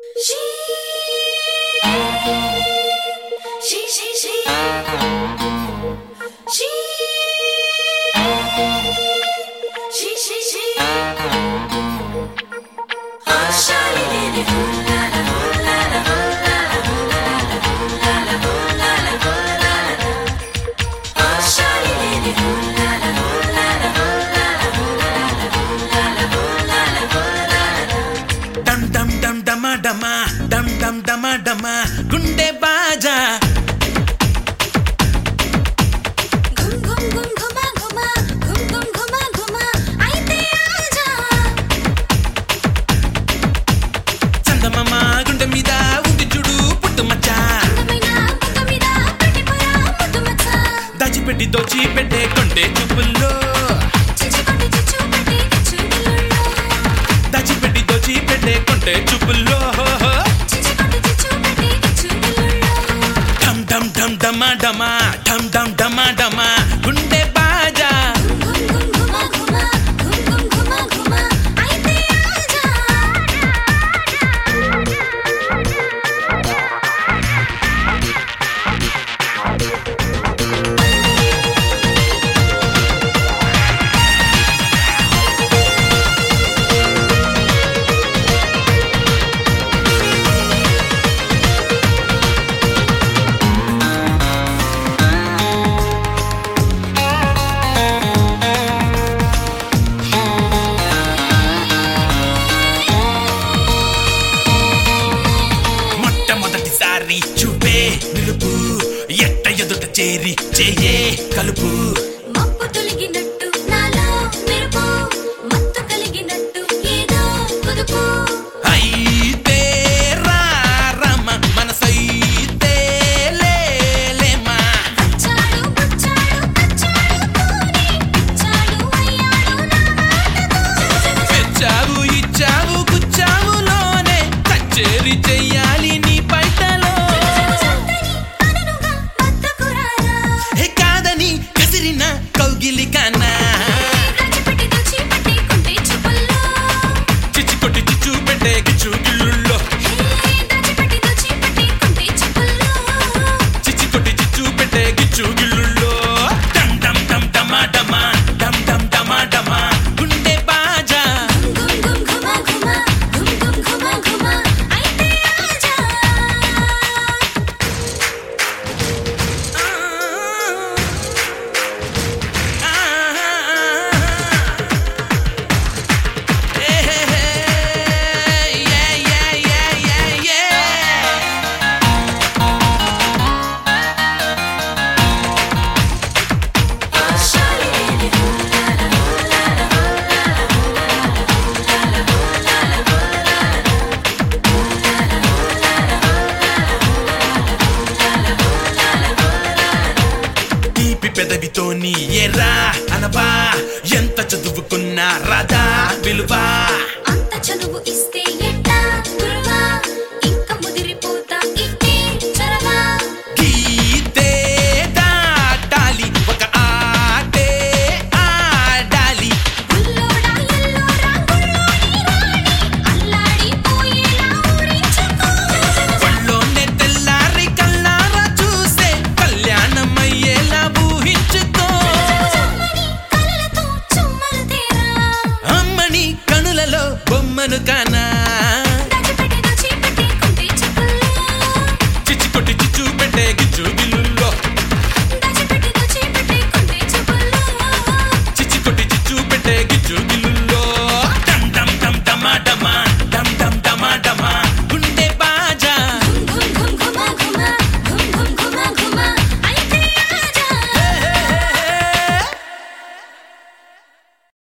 గుండె బాజా చందమామ గుండె మీద ఉంది చూడు పుట్టుమచ్చ దాచిపెట్టి దోచి పెట్టే కొంటే చూపుల్లో దాచిపెట్టి దోచి పెట్టే కొంటే చూపుల్లో డమా డమా ఢమ్ ఢమ్ డమా డమా గుండె బాజా చూపే నిలుపు ఎట్ట ఎదుట చేరి చేయే కలుపు మప్పు తొలగినట్టు నాలో మెరుపు మత్తు కలిగినట్టు ఏదో కుదుపు అయితే రామ మనసైతే లేలేమా వచ్చాడు పుచ్చాడు కచ్చాడు పోనీ పిచ్చాడు అయ్యాడు నా మాటతో పెచ్చావు ఇచ్చావు గుచ్చావులోనే కచ్చేరి చెయ్యాలి నీ పైటలో కౌగిలికానా చిచ్చి కొట్టి చిచ్చు పెట్టే గిచ్చు గిల్లుల్లో చిచ్చి కొట్టి చిచ్చు పెట్టే గిచ్చు గిల్లుల్లో డమ్ డమ్ డమ్ డమా డమా డమ్ డమ్ డమా డమా గుండె బాజా పెదవితోని ఎరా అనవా ఎంత చదువుకున్నా రాదా విలువా అంత చనువు ఇస్తే